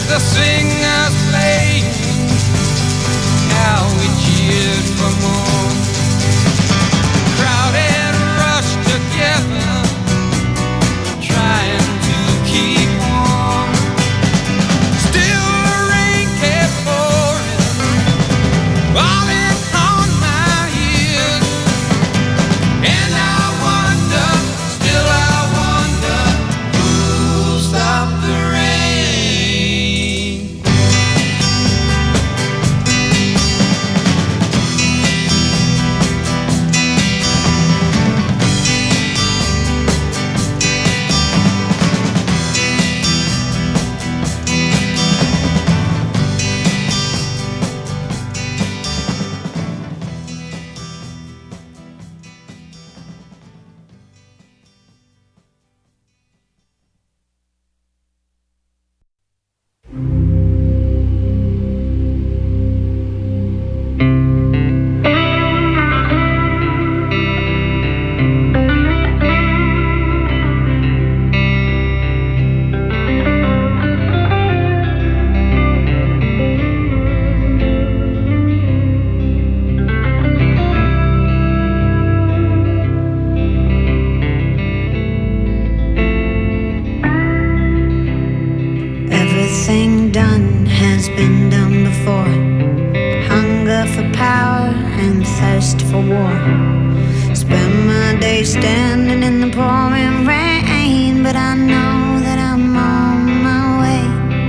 the singers playing, how we cheered for more. Crowded rush together, trying to keep warm. Still the rain kept pouring, falling on my ears. And I wonder, still I wonder, who'll stop the rain? Everything done has been done before. Hunger for power and thirst for war. Spend my day standing in the pouring rain, but I know that I'm on my way.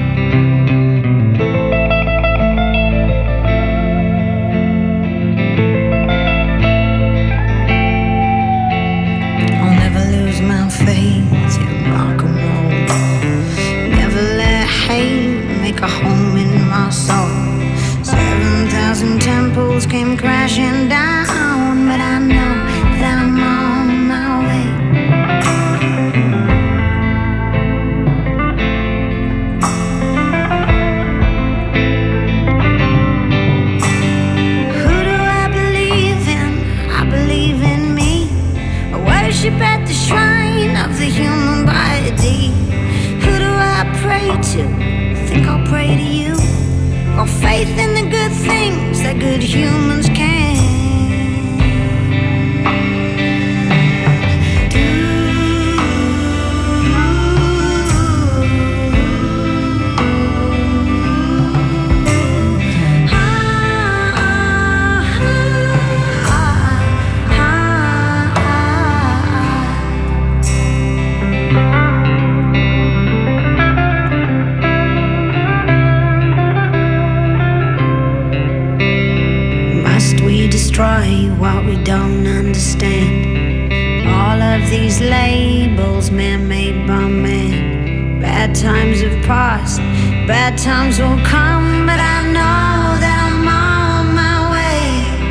I'll never lose my faith in rock and roll. Never let hate make a home in my soul. 7,000 temples came crashing down, but I know that I'm on my way. Who do I believe in? I believe in me. I worship at the shrine of the human body. Who do I pray to? Think I'll pray to you. Got faith in the good things that good humans can do. Must we destroy what we don't understand? All of these labels man-made by man. Bad times have passed, bad times will come, but I know that I'm on my way.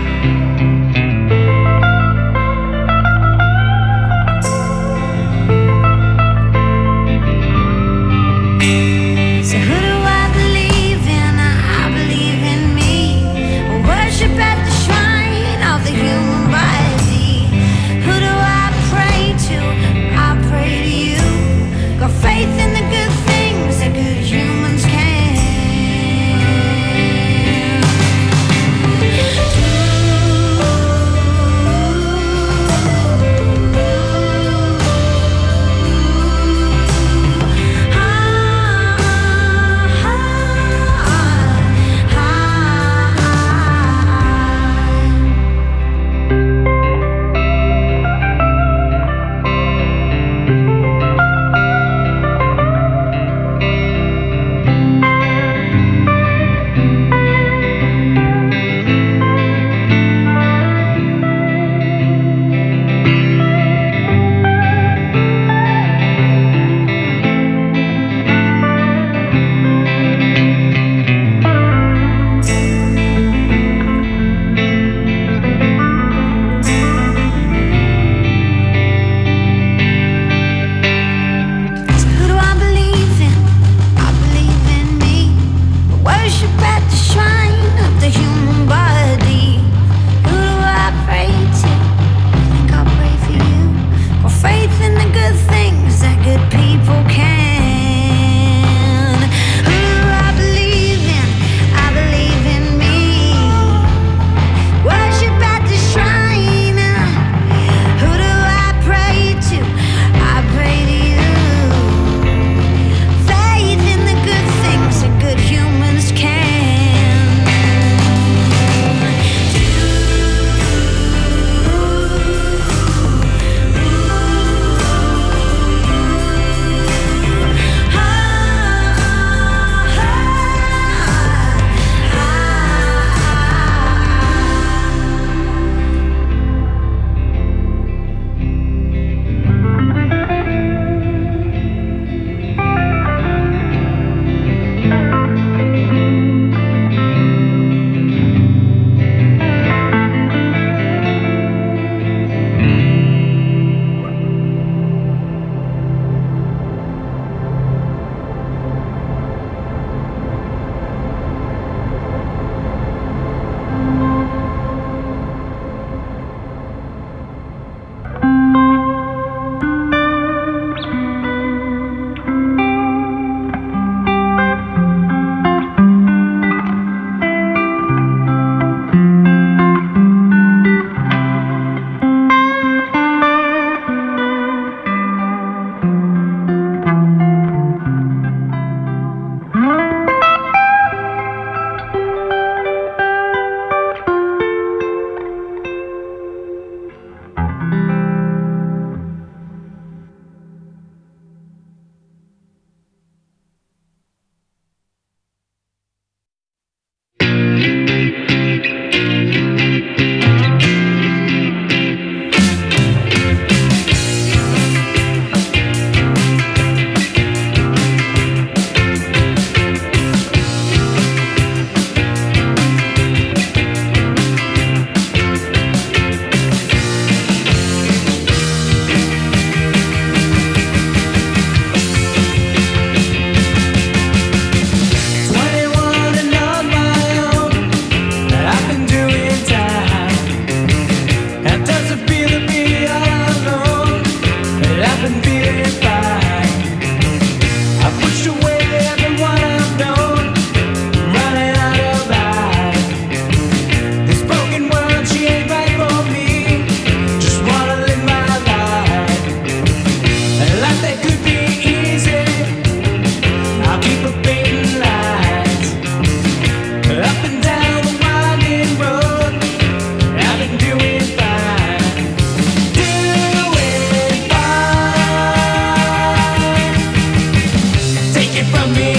So who do I believe in? I believe in me. I worship at the shrine of the human body. Who do I pray to? I pray to you. Got faith in the good things that good humans can.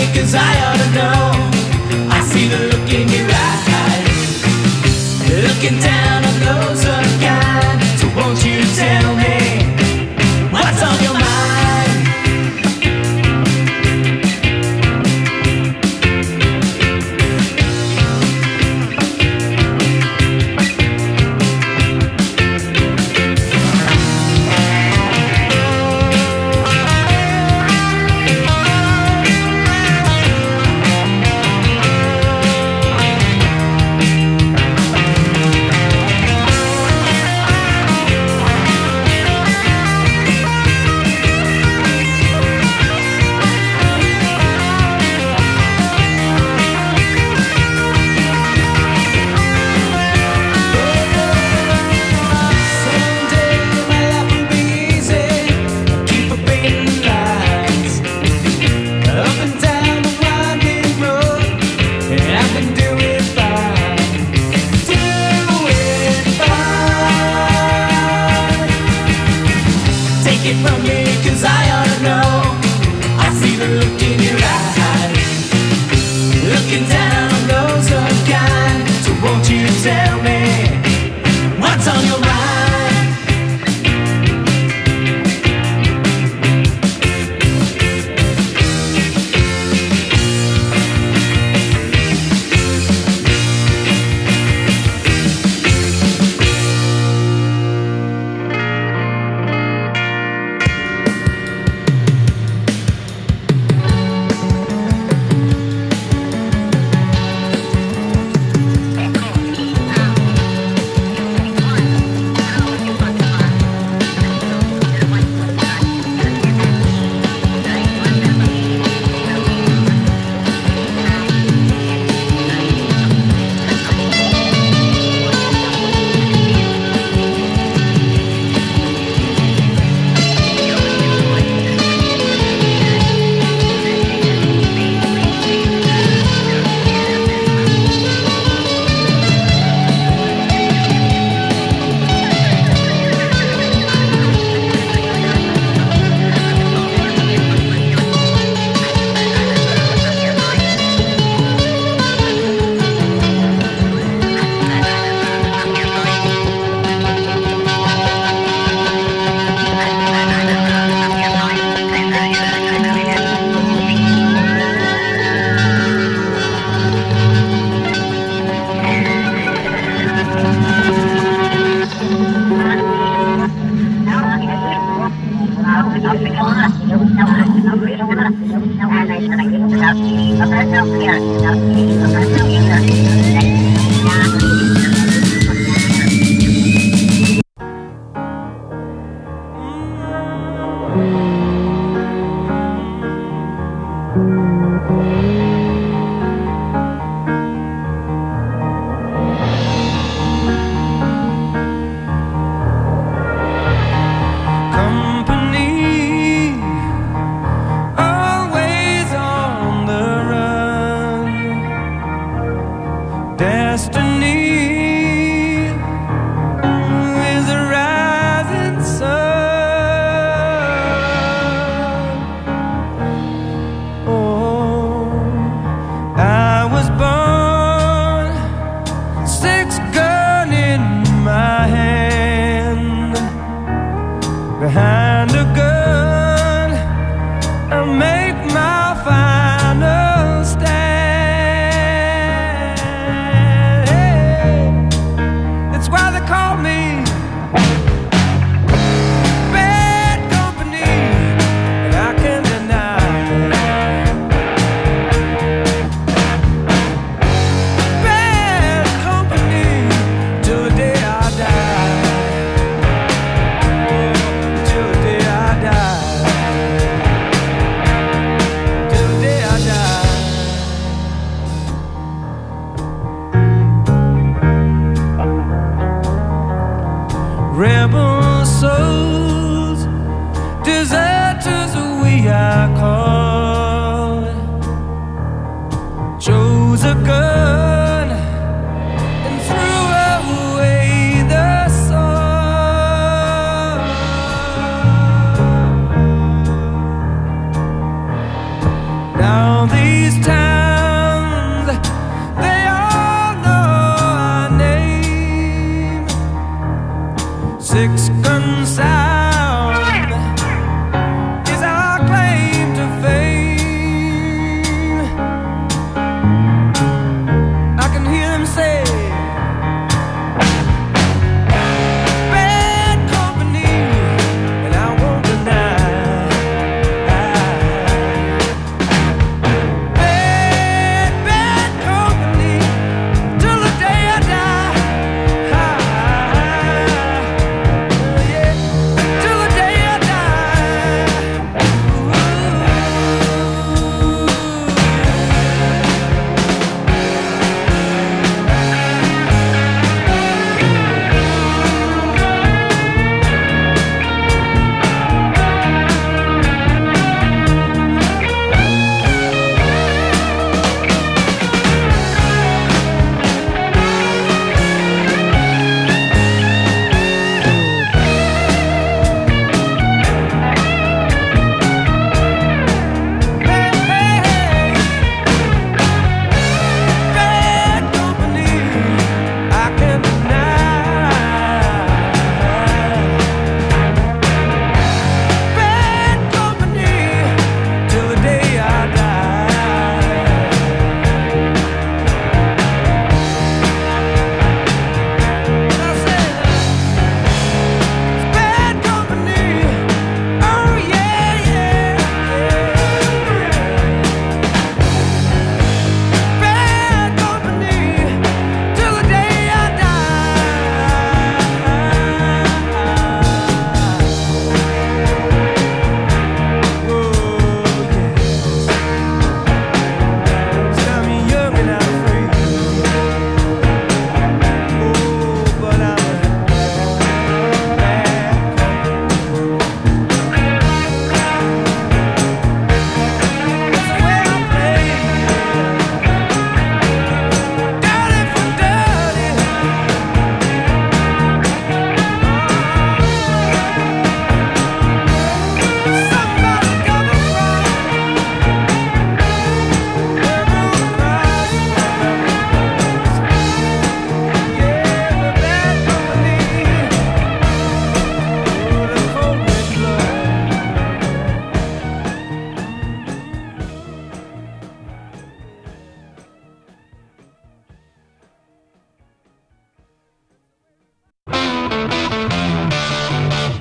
'cause I ought to know. I see the look in your eyes, looking down on those unkind. So won't you tell me what's on your mind? Rebel souls, deserters we are called. Chose a gun and threw away the sword. Now the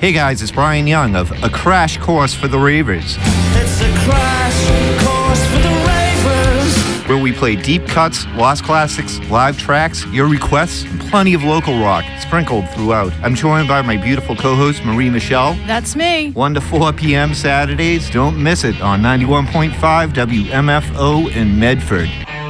Hey guys, it's Brian Young of A Crash Course for the Ravers. It's a crash course for the ravers. Where we play deep cuts, lost classics, live tracks, your requests, and plenty of local rock sprinkled throughout. I'm joined by my beautiful co-host, Marie Michelle. That's me. 1 to 4 p.m. Saturdays. Don't miss it on 91.5 WMFO in Medford.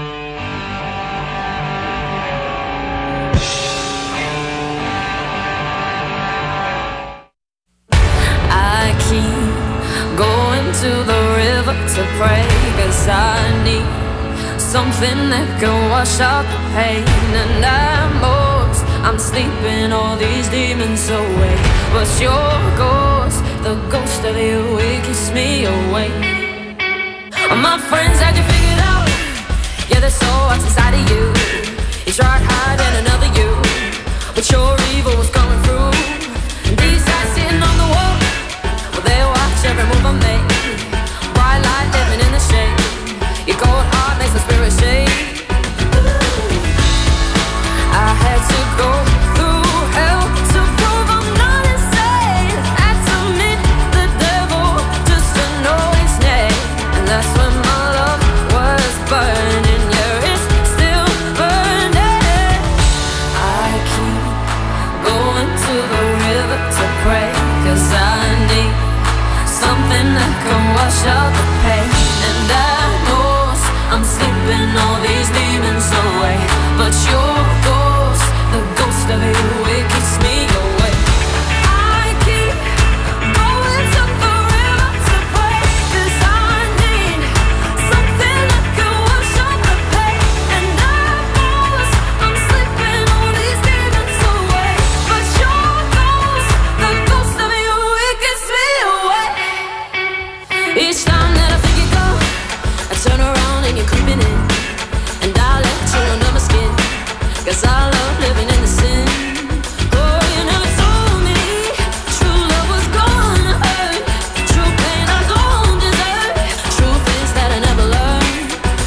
I keep going to the river to pray, 'cause I need something that can wash out the pain. And I'm sleeping all these demons away, but your ghost, the ghost of you, it keeps me awake. My friends had you figured out, yeah, there's so much inside of you. You tried hiding another you, but your evil was coming through. And these guys sitting on the wall, well, they watch every move I make. Bright light living in the shade, your cold heart makes the spirit shake. I had to go through hell to prove I'm not insane. Had to meet the devil just to know his name. And that's when my love was burning. Yeah, it's still burning. I keep going to the river to pray, 'cause I need something that can wash out the pain. And I know I'm sleeping all these demons away, but your ghost, the ghost of you, it keeps me awake. I keep going to the river to pray, 'cause I need something that can wash out the pain. And I know I'm sleeping all these demons away, but your ghost, the ghost of you, it keeps me awake. Each time that I think you go, I turn around and you're creeping in, and I let you under my skin, 'cause I love living in the sin. Oh, you never told me true love was gonna hurt, true pain I don't deserve, truth is that I never learned.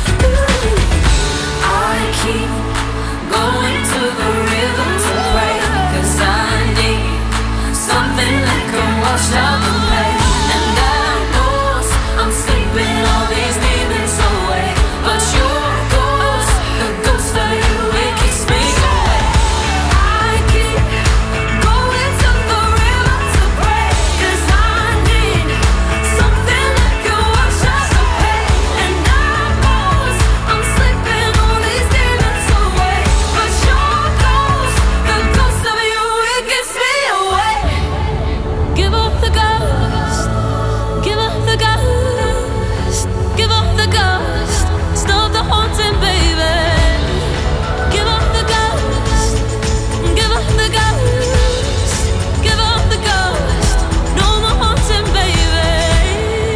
I keep going to the river to pray, 'cause I need something that can wash out the pain. And I know I'm sleeping all these demons away, but your ghost, the ghost of you, it keeps me awake. I keep going to the river to pray, 'cause I need something that can wash out the pain. And I know I'm sleeping all these demons away, but your ghost, the ghost of you, it keeps me awake. Give up the ghost, give up the ghost, give up the ghost, stop the haunting, baby. Give up the ghost, give up the ghost, give up the ghost, no more haunting, baby.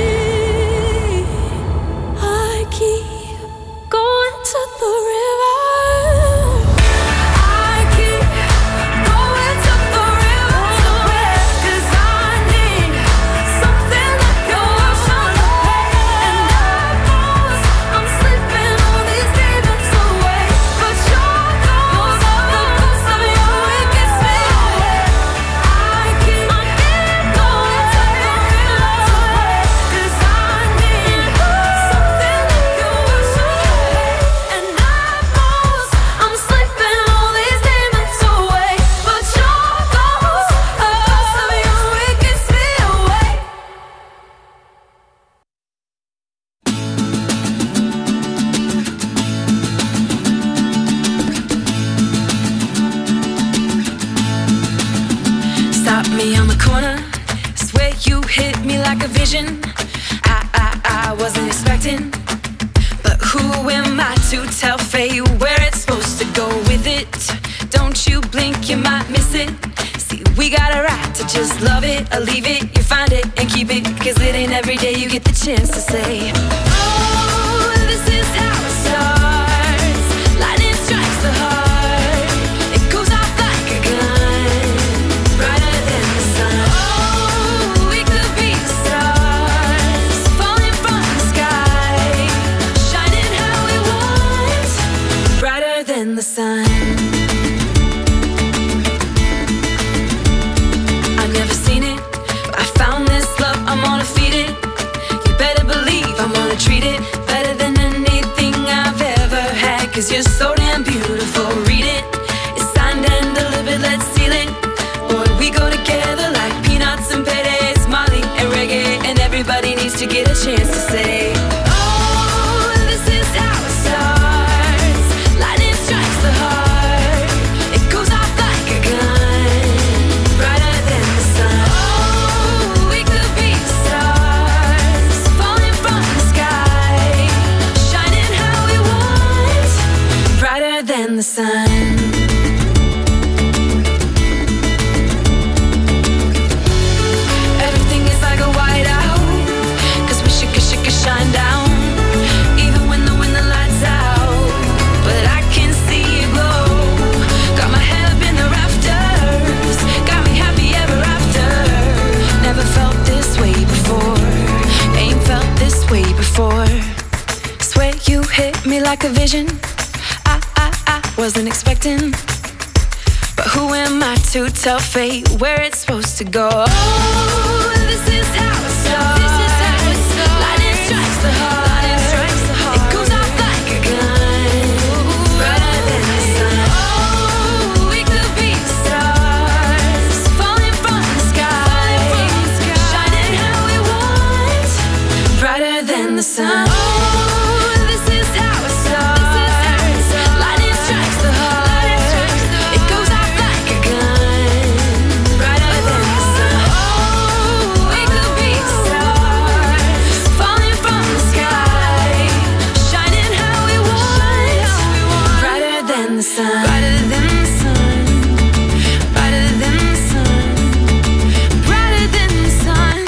I keep going to the river. I keep going to the river to pray, 'cause I need something that can wash out the pain. And I know I'm sleeping all these demons away, but your ghost, the ghost of you, it keeps me awake. I keep going to the river to pray, 'cause I need something that can wash out the pain. And I know I'm sleeping all these demons away, but your ghost, the ghost of you, it keeps me awake. Stop me on the corner, swear you hit me like a vision. I wasn't expecting, but who am I to tell fate where it's supposed to go with it? Don't you blink, you might miss it. See, we got a right to just love it or leave it. You find it and keep it, 'cause it ain't every day you get the chance to say, oh, this is how it starts. Lightning strikes the heart, it goes off like a gun, brighter than the sun. Oh, we could be the stars, falling from the sky, shining how we want, brighter than the sun. I've never seen it 'cause you're so damn beautiful. Read it, it's signed and delivered, let's seal it. Boy, we go together like peanuts and paydays, Molly and reggae, and everybody needs to get a chance to say, oh, this is how it starts. Lightning strikes the heart, it goes off like a gun, brighter than the sun. Oh, we could be stars, falling from the sky, shining how we want, brighter than the sun. Everything is like a whiteout, 'cause we should shine down, even when the lights out. But I can see it glow, got my head up in the rafters, got me happy ever after. Never felt this way before, ain't felt this way before. Swear you hit me like a vision, I wasn't expecting. But who am I to tell fate where it's supposed to go? Oh, this is how it starts. Lightning strikes the heart, it goes off like a gun, brighter than the sun. Oh, we could be stars, falling from the sky, shining how we want, brighter than the sun. Oh, this is how it starts. Lightning strikes the heart, it goes off like a gun, brighter than the sun. Oh, we could be stars, falling from the sky, shining how we want, brighter than the sun. Brighter than the sun, brighter than the sun, brighter than the sun.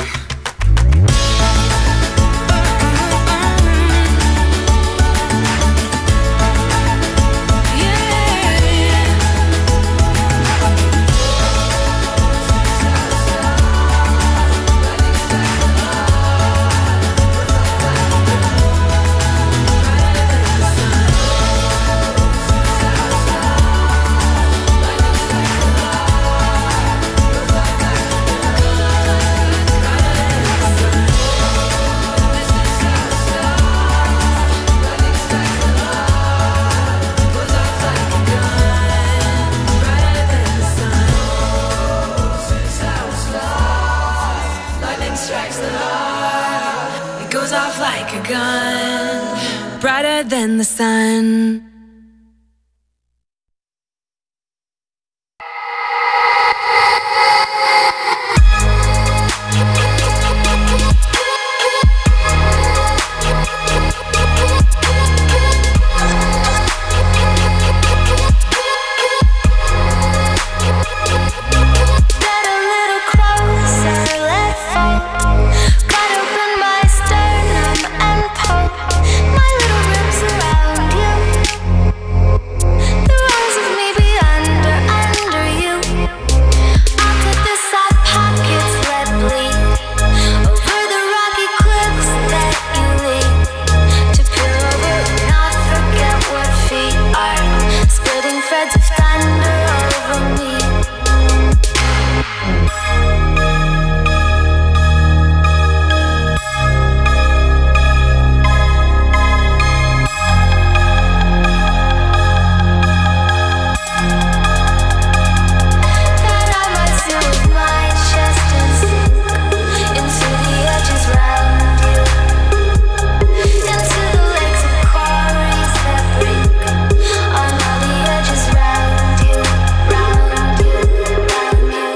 Lightning strikes the heart, it goes off like a gun, brighter than the sun. Get a little closer, let's fall. Cut open my sternum and poke my little ribs around you. The lungs of me be under you. I'll cut the soft pockets, let bleed over the rocky cliffs that you lead to peer over and not forget what feet are. Splitting threads of thunder over me. That I might sit with my chest and sink into the edges round you, into the lakes of quarries that break on all the edges round you, round you, round you.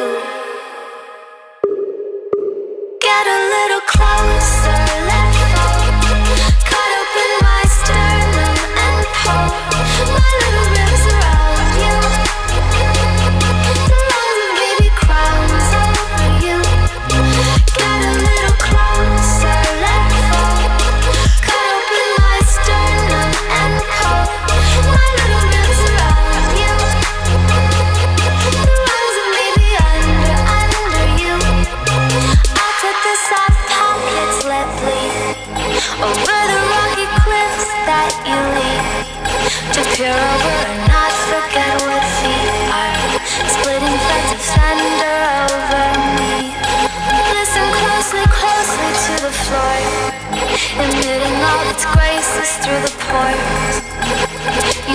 Get a little closer, let's fall. Cut open my sternum and poke my little ribs around you. The lungs of baby crowns over you. Get a little closer, let's fall. Cut open my sternum and poke my little ribs around you. The lungs of baby under you. I'll cut the soft pockets, let bleed over the rocky cliffs that you lead to peer over and not forget what feet are. Splitting threads of thunder over me. Listen closely, closely to the floor, emitting all its graces through the pores.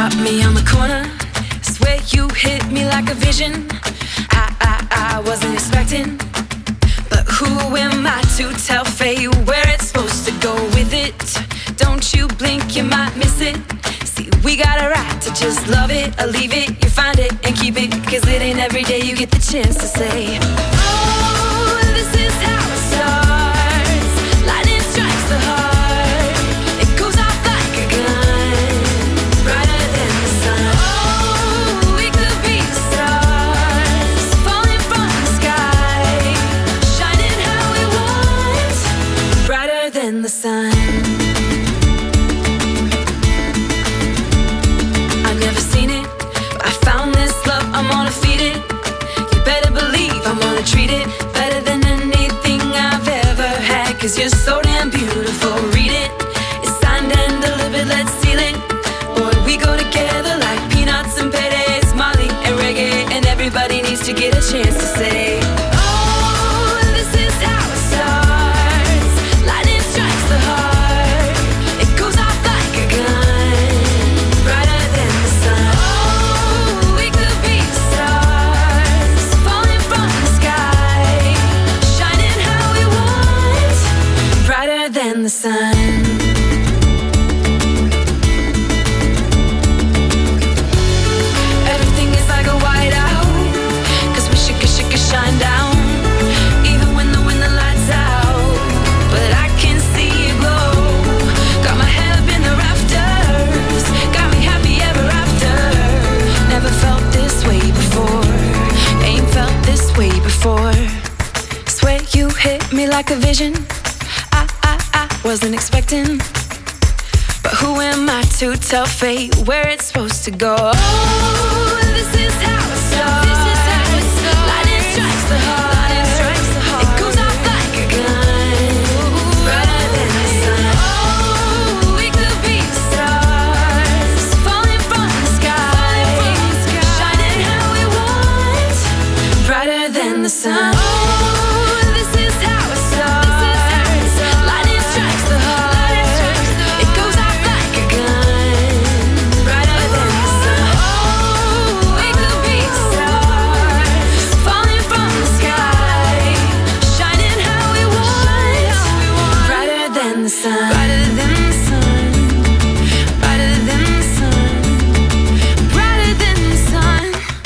stopped me on the corner. Swear you hit me like a vision. I wasn't expecting, but who am I to tell fate where it's supposed to go with it? Don't you blink, you might miss it. See, we got a right to just love it or leave it. You find it and keep it, 'cause it ain't every day you get the chance to say, oh, this is how it starts. Lightning strikes the heart. It goes off like a gun, brighter than the sun. Oh, we could be stars, falling from the sky, shining how we want, brighter than the sun. I've never seen it, but I found this love, I'm gonna feed it. You better believe I'm gonna treat it better than anything I've ever had, 'cause you're so damn beautiful, read it. It's signed and delivered, let's seal it. Boy, we go together like peanuts and paydays, Molly and reggae, and everybody needs to get a chance to say, oh, this is how it starts. Lightning strikes the heart. It goes off like a gun, brighter than the sun. Oh, we could be stars, falling from the sky, shining how we want, brighter than the sun. Everything is like a whiteout, 'cause we should shine down, even when the lights out. But I can see you glow. Got my head up in the rafters, got me happy ever after. Never felt this way before, ain't felt this way before. Swear you hit me like a vision. I wasn't expecting, but who am I to tell fate where it's supposed to go? Oh, this is how it starts. Lightning strikes the heart. It goes off like a gun, brighter than the sun. Oh, we could be stars, falling from the sky, shining how we want, brighter than the sun. Oh, this is how it starts. Lightning strikes the heart. It goes off like a gun, brighter than the sun. Oh, we could be stars, falling from the sky, shining how we want, brighter than the sun. Brighter than the sun, brighter than the sun, brighter than the sun.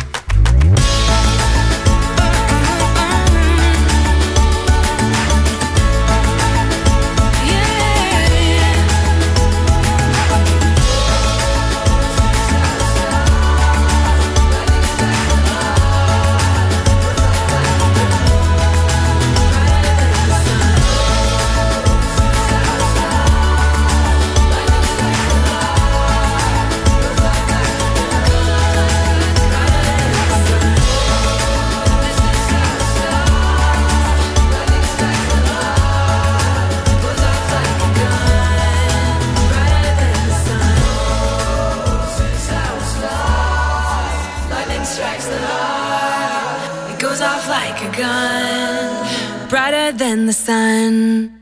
Lightning strikes the heart. It goes off like a gun, brighter than the sun.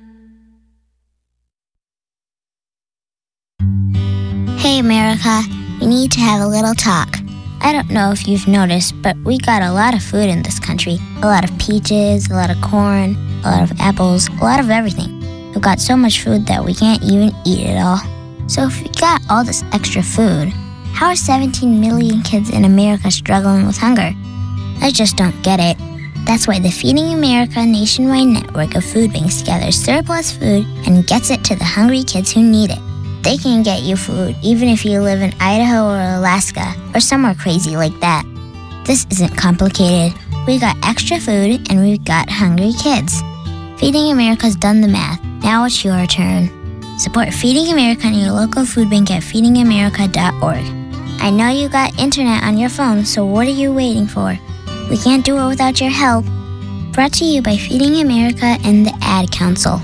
Hey America, we need to have a little talk. I don't know if you've noticed, but we got a lot of food in this country. A lot of peaches, a lot of corn, a lot of apples, a lot of everything. We've got so much food that we can't even eat it all. So if we got all this extra food, how are 17 million kids in America struggling with hunger? I just don't get it. That's why the Feeding America nationwide network of food banks gathers surplus food and gets it to the hungry kids who need it. They can get you food even if you live in Idaho or Alaska or somewhere crazy like that. This isn't complicated. We got extra food and we've got hungry kids. Feeding America's done the math. Now it's your turn. Support Feeding America and your local food bank at feedingamerica.org. I know you got internet on your phone, so what are you waiting for? We can't do it without your help. Brought to you by Feeding America and the Ad Council.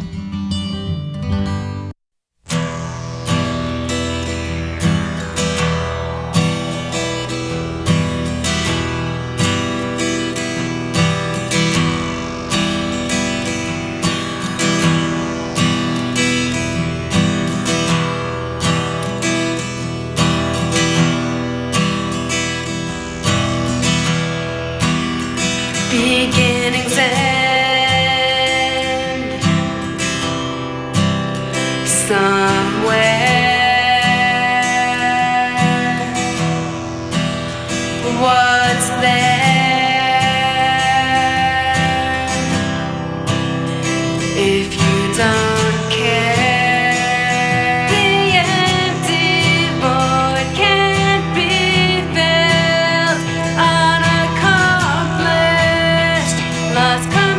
beginnings end somewhere. What's there if you don't care? The empty void can't be filled, unaccomplished, lost.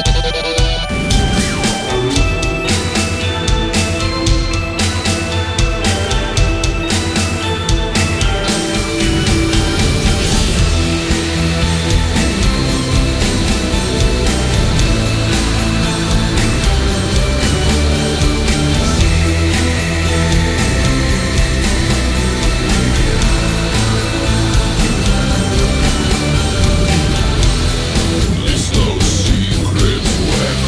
There's no secret weapon.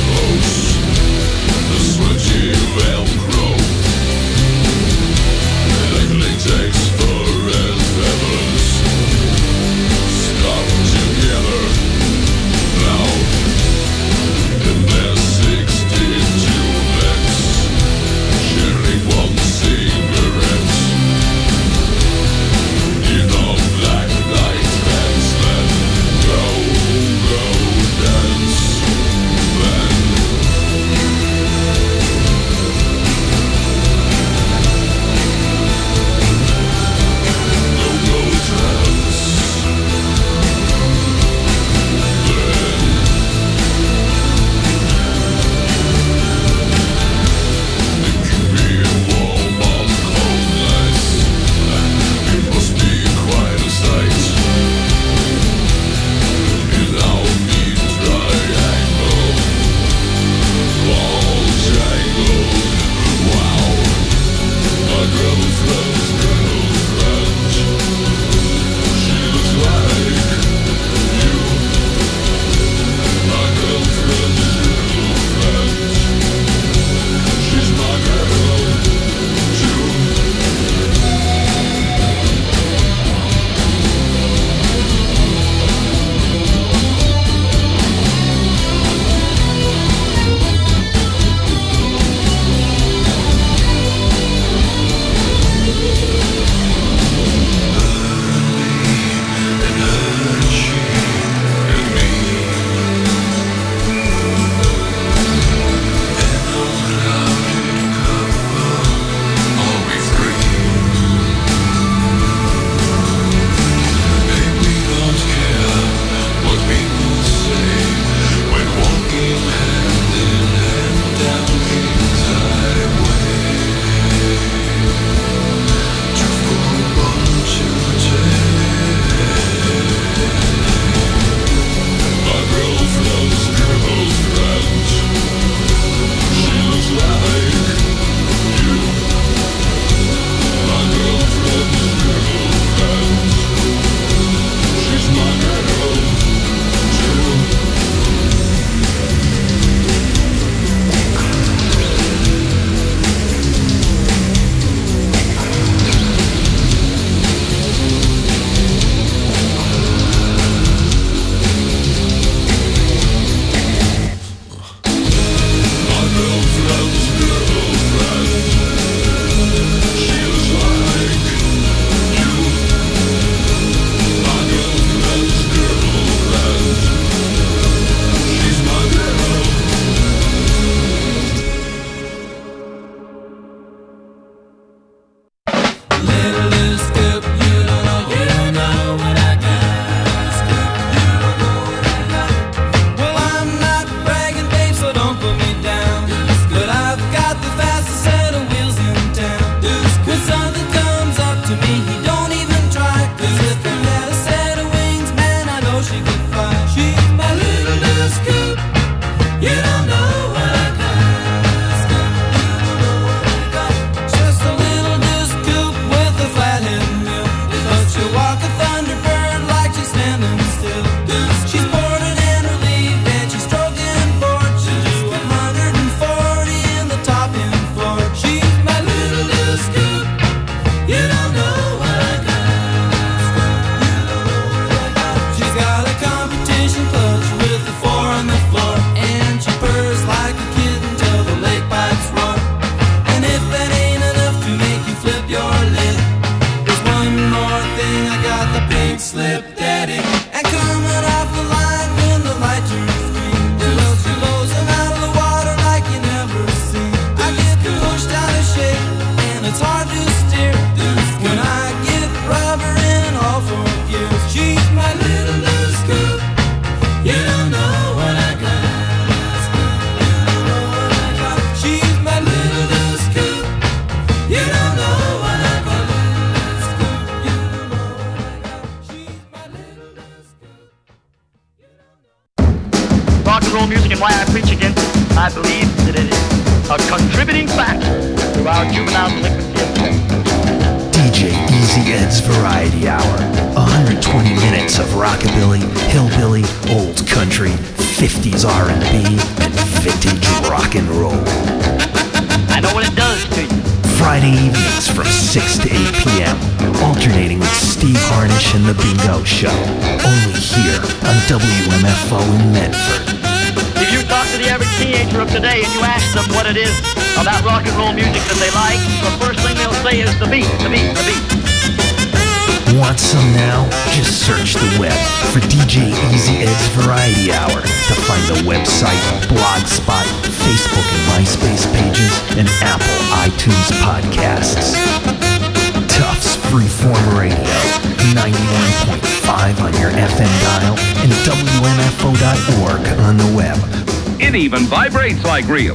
roll music and why I preach against it. I believe that it is a contributing factor to our juvenile delinquency of sex. DJ Easy Ed's Variety Hour. 120 minutes of rockabilly, hillbilly, old country, 50s R&B, and vintage rock and roll. I know what it does to you. Friday evenings from 6 to 8 p.m. Alternating with Steve Harnish and The Bingo Show. Only here on WMFO in Medford. If you talk to the average teenager of today and you ask them what it is about rock and roll music that they like, the first thing they'll say is the beat, the beat, the beat. Want some now? Just search the web for DJ Easy Ed's Variety Hour to find the website, Blogspot, Facebook and MySpace pages, and Apple iTunes podcasts. Tufts Freeform Radio, 91.5 on your FM dial, and WMFO.org on the web. It even vibrates like real.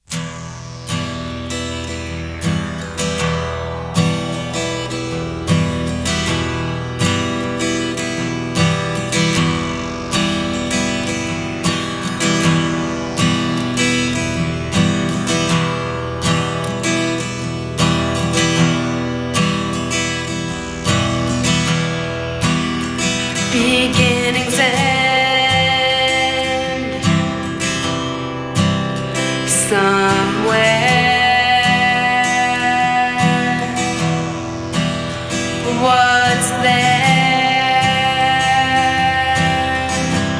Beginnings end somewhere. What's there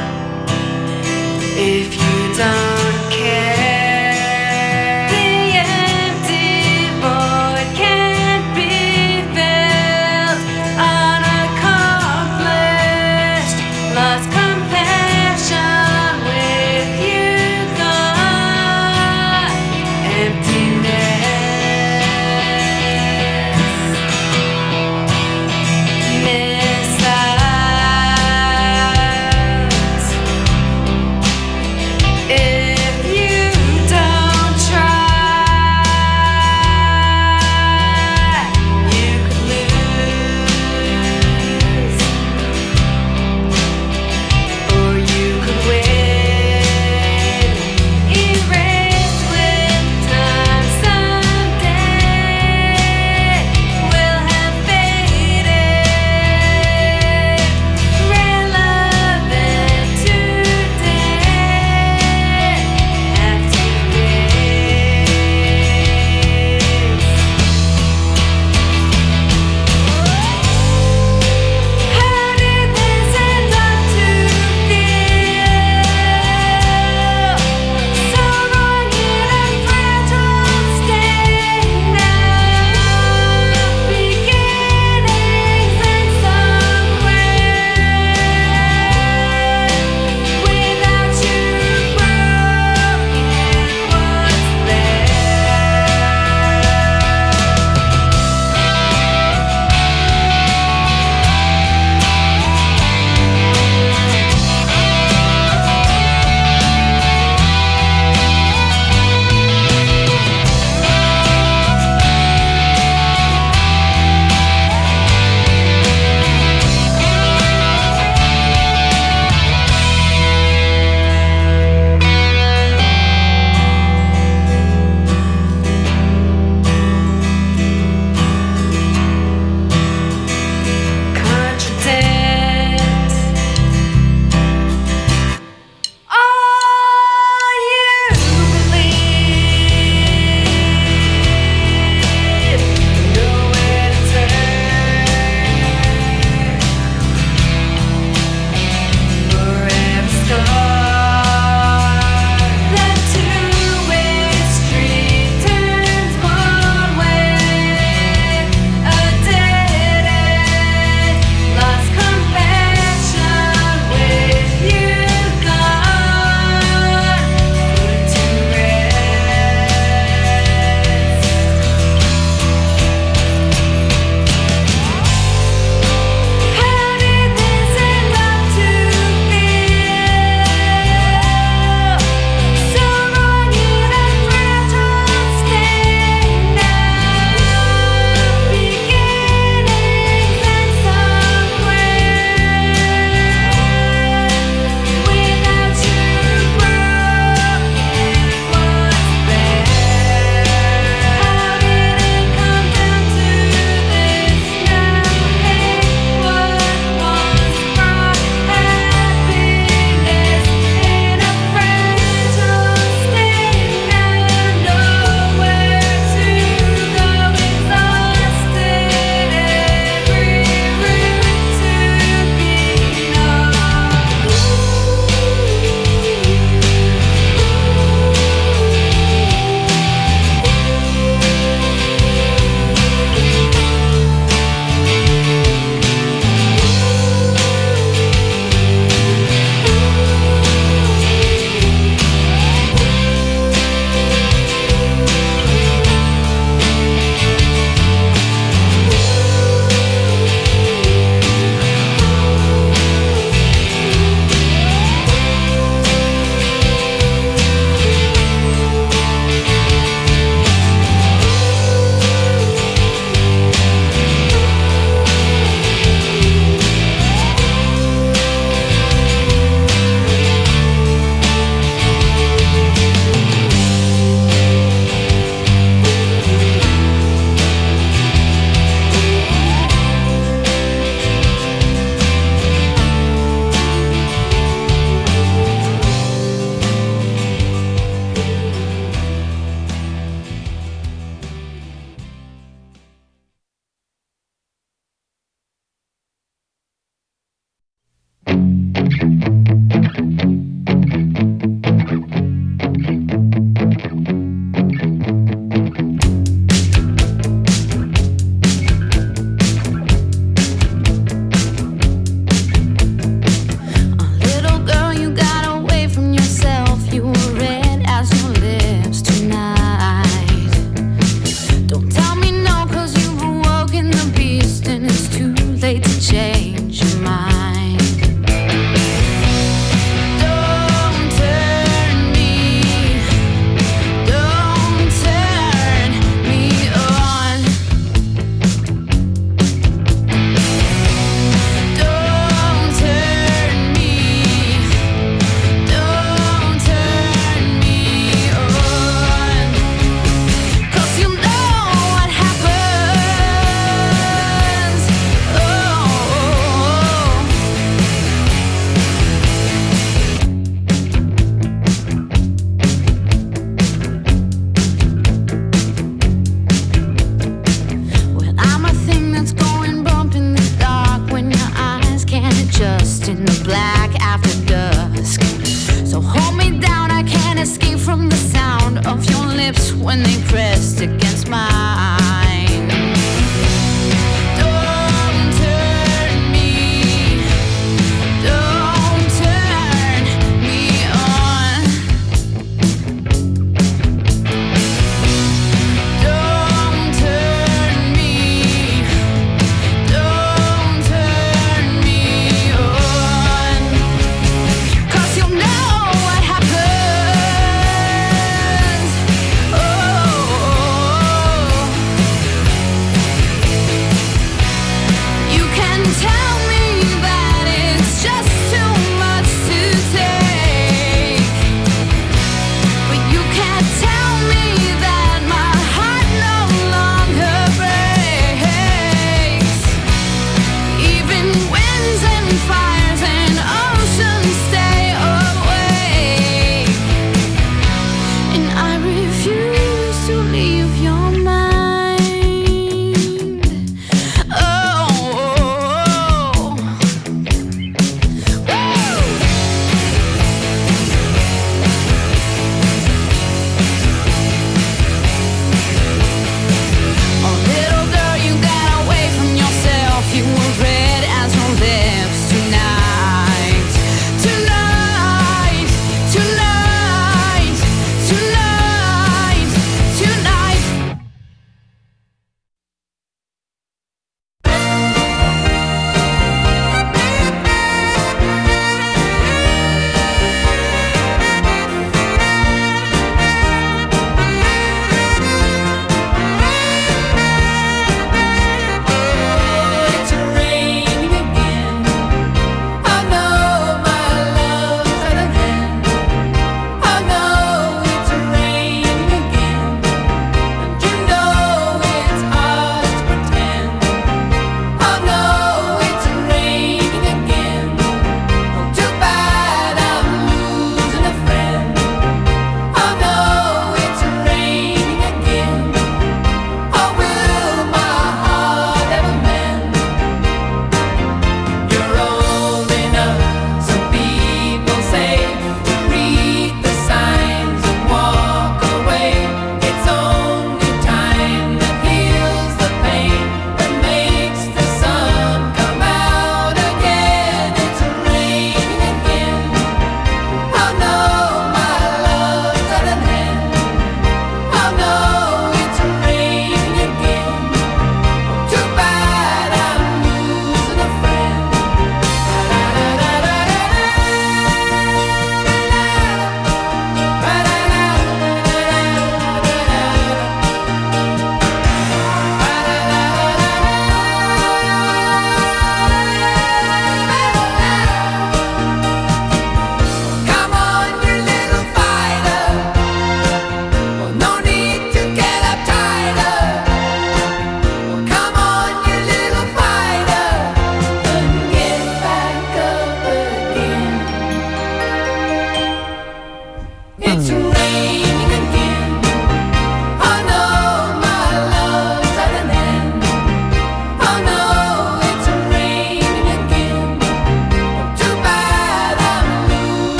if you don't care? The empty void can't be filled. Unaccomplished, lost compassion with you gone.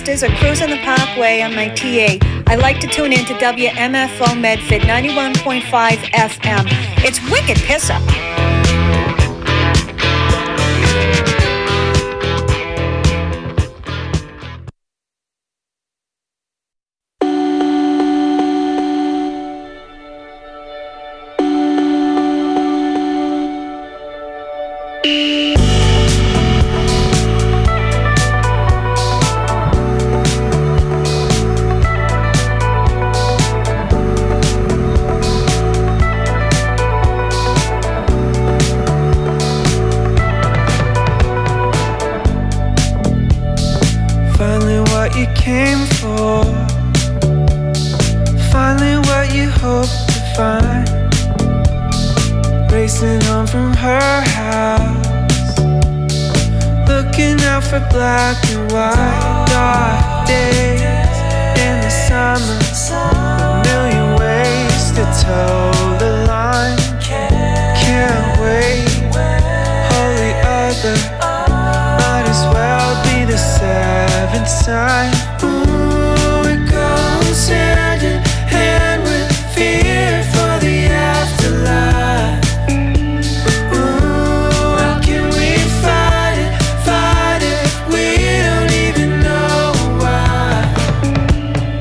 sisters are cruising the parkway on my TA. I like to tune in to WMFO Medford 91.5 FM. It's wicked piss up. Might as well be the seventh sign.